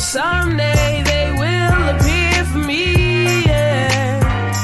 someday they will appear for me, yeah.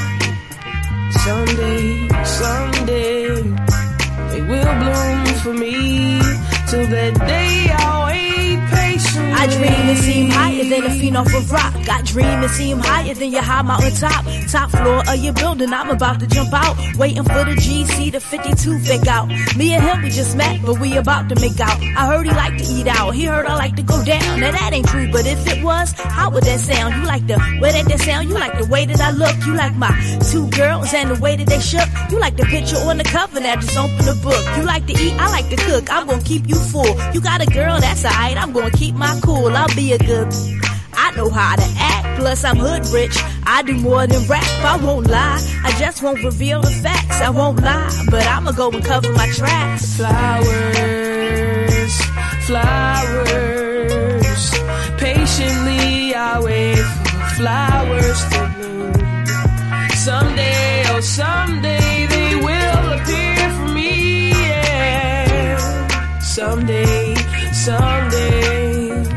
Someday they will bloom for me. Till that day I'll wait patiently. I dream and seem higher than a fiend off of rock. I dream and seem higher than your high mountain top. Top floor of your building, I'm about to jump out. Waiting for the GC to 52 fake out. Me and him, we just met, but we about to make out. I heard he like to eat out, he heard I like to go down. Now that ain't true, but if it was, how would that sound? You like the way that sound, you like the way that I look. You like my two girls and the way that they shook. You like the picture on the cover, now just open the book. You like to eat, I like to cook, I'm gonna keep you full. You got a girl, that's alright, I'm gonna keep my cool. I'll be a good, I know how to act, plus I'm hood rich. I do more than rap, I won't lie. I just won't reveal the facts, I won't lie. But I'ma go and cover my tracks. Flowers, flowers.